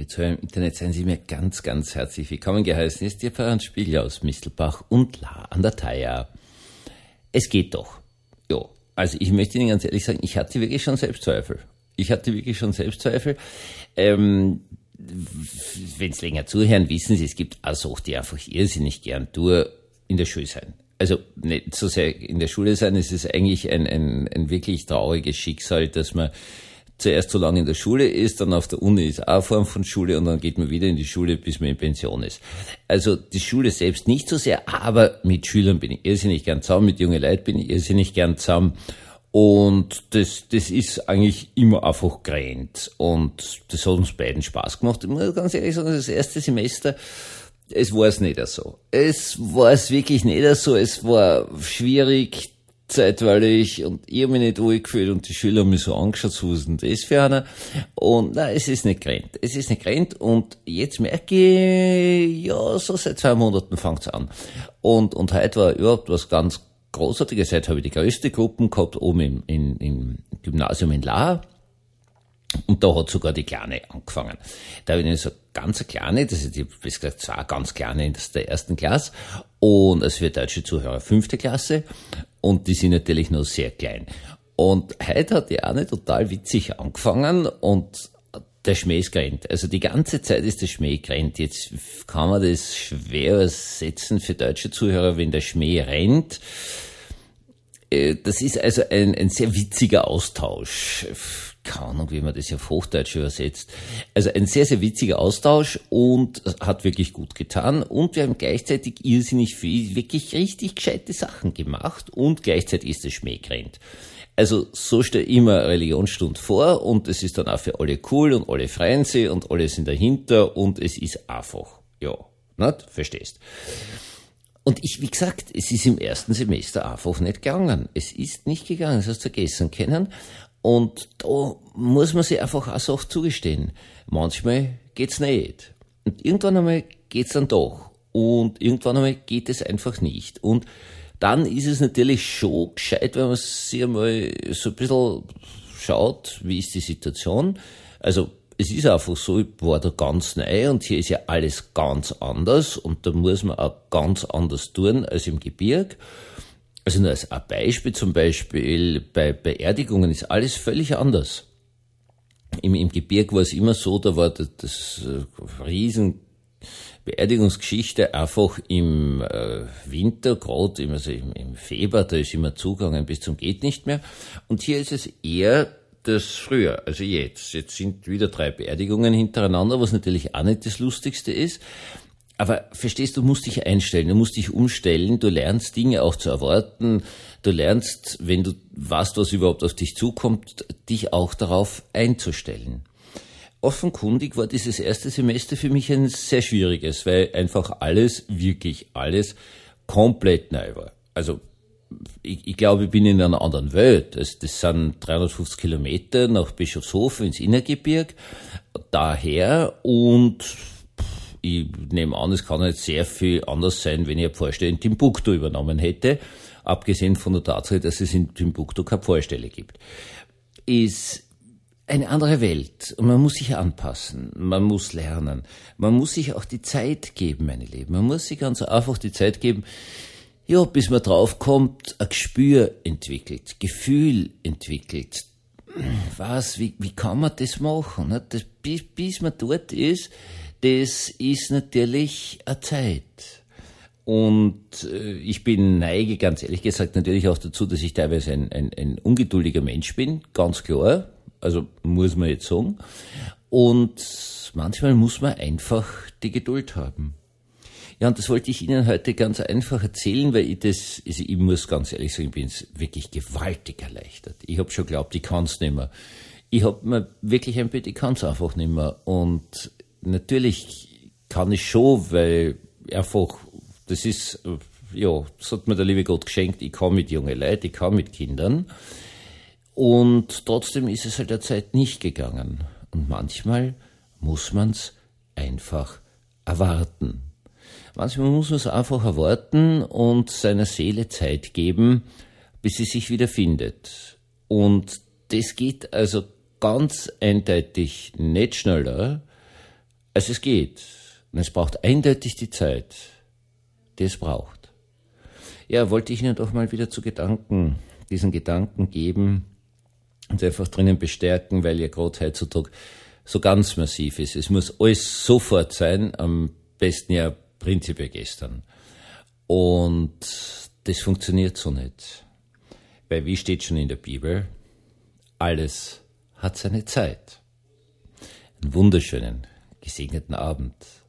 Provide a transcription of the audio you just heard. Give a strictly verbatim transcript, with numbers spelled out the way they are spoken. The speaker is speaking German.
liebe Zuhörer im Internet, seien Sie mir ganz, ganz herzlich willkommen geheißen. Ist Ihr Pfarrer Spiegel aus Mistelbach und La an der Thaya. Es geht doch. Ja, also ich möchte Ihnen ganz ehrlich sagen, ich hatte wirklich schon Selbstzweifel. Ich hatte wirklich schon Selbstzweifel. Ähm, wenn Sie länger zuhören, wissen Sie, es gibt auch Sachen, die einfach irrsinnig gern tue, in der Schule sein. Also nicht so sehr in der Schule sein, es ist eigentlich ein, ein, ein wirklich trauriges Schicksal, dass man zuerst so lange in der Schule ist, dann auf der Uni ist auch eine Form von Schule und dann geht man wieder in die Schule, bis man in Pension ist. Also die Schule selbst nicht so sehr, aber mit Schülern bin ich irrsinnig gern zusammen, mit jungen Leuten bin ich irrsinnig gern zusammen und das, das ist eigentlich immer einfach gränt und das hat uns beiden Spaß gemacht. Ich muss ganz ehrlich sagen, das erste Semester, es war es nicht so. Es war es wirklich nicht so, es war schwierig, zeitweilig und ich habe mich nicht wohl gefühlt und die Schüler haben mich so angeschaut, so was ist denn das für einer? Und nein, es ist nicht gerannt. Es ist nicht gerannt und jetzt merke ich, ja, so seit zwei Monaten fängt's an. Und, und heute war überhaupt was ganz Großartiges. Heute habe ich die größte Gruppe gehabt, oben im, im, im Gymnasium in La. Und da hat sogar die Kleine angefangen. Da habe ich nicht so ganz eine Kleine, das ist, ich habe gesagt, zwei ganz Kleine in der ersten Klasse. Und es wird deutsche Zuhörer fünfte Klasse. Und die sind natürlich noch sehr klein. Und heute hat die eine total witzig angefangen und der Schmäh ist gerannt. Also die ganze Zeit ist der Schmäh gerannt. Jetzt kann man das schwer übersetzen für deutsche Zuhörer, wenn der Schmäh rennt. Das ist also ein, ein sehr witziger Austausch. Keine Ahnung, wie man das auf Hochdeutsch übersetzt. Also ein sehr, sehr witziger Austausch und hat wirklich gut getan. Und wir haben gleichzeitig irrsinnig viel, wirklich richtig gescheite Sachen gemacht und gleichzeitig ist es Schmäh gerannt. Also so stelle ich immer Religionsstunde vor und es ist dann auch für alle cool und alle freuen sich und alle sind dahinter und es ist einfach. Ja, nicht? Verstehst? Und ich, wie gesagt, es ist im ersten Semester einfach nicht gegangen. Es ist nicht gegangen, das hast du vergessen können. Und da muss man sich einfach auch Sachen zugestehen. Manchmal geht's nicht. Und irgendwann einmal geht's dann doch. Und irgendwann einmal geht es einfach nicht. Und dann ist es natürlich schon gescheit, wenn man sich einmal so ein bisschen schaut, wie ist die Situation. Also es ist einfach so, ich war da ganz neu und hier ist ja alles ganz anders und da muss man auch ganz anders tun als im Gebirg. Also nur als ein Beispiel, zum Beispiel bei Beerdigungen ist alles völlig anders. Im, im Gebirg war es immer so, da war das, das äh, riesen Beerdigungsgeschichte einfach im äh, Winter, gerade also im, im Februar, da ist immer zugegangen bis zum geht nicht mehr. Und hier ist es eher das früher, also jetzt. Jetzt sind wieder drei Beerdigungen hintereinander, was natürlich auch nicht das Lustigste ist. Aber verstehst du, musst dich einstellen, du musst dich umstellen, du lernst Dinge auch zu erwarten, du lernst, wenn du weißt, was überhaupt auf dich zukommt, dich auch darauf einzustellen. Offenkundig war dieses erste Semester für mich ein sehr schwieriges, weil einfach alles, wirklich alles, komplett neu war. Also ich, ich glaube, ich bin in einer anderen Welt. Das, das sind dreihundertfünfzig Kilometer nach Bischofshofen ins Innergebirg, daher und ich nehme an, es kann nicht sehr viel anders sein, wenn ich eine Pfarrstelle in Timbuktu übernommen hätte, abgesehen von der Tatsache, dass es in Timbuktu keine Pfarrstelle gibt. Ist eine andere Welt und man muss sich anpassen, man muss lernen, man muss sich auch die Zeit geben, meine Lieben, man muss sich ganz einfach die Zeit geben, ja, bis man draufkommt, ein Gespür entwickelt, Gefühl entwickelt. Was, wie, wie kann man das machen? Ne? Das, bis, bis man dort ist, das ist natürlich eine Zeit. Und äh, ich bin neige, ganz ehrlich gesagt, natürlich auch dazu, dass ich teilweise ein, ein, ein ungeduldiger Mensch bin, ganz klar. Also muss man jetzt sagen. Und manchmal muss man einfach die Geduld haben. Ja, und das wollte ich Ihnen heute ganz einfach erzählen, weil ich das, also ich muss ganz ehrlich sagen, ich bin wirklich gewaltig erleichtert. Ich habe schon geglaubt, ich kann's nicht mehr. Ich habe mir wirklich ein bisschen, ich kann's einfach nicht mehr. Und natürlich kann ich schon, weil einfach, das ist, ja, das hat mir der liebe Gott geschenkt, ich kann mit jungen Leuten, ich kann mit Kindern. Und trotzdem ist es halt der Zeit nicht gegangen. Und manchmal muss man's einfach erwarten. Manchmal muss man es einfach erwarten und seiner Seele Zeit geben, bis sie sich wieder findet. Und das geht also ganz eindeutig nicht schneller, Also es geht. Und es braucht eindeutig die Zeit, die es braucht. Ja, wollte ich Ihnen doch mal wieder zu Gedanken, diesen Gedanken geben und einfach drinnen bestärken, weil ja gerade heutzutage so ganz massiv ist. Es muss alles sofort sein, am besten ja prinzipiell gestern. Und das funktioniert so nicht. Weil wie steht schon in der Bibel, alles hat seine Zeit. Einen wunderschönen, gesegneten Abend.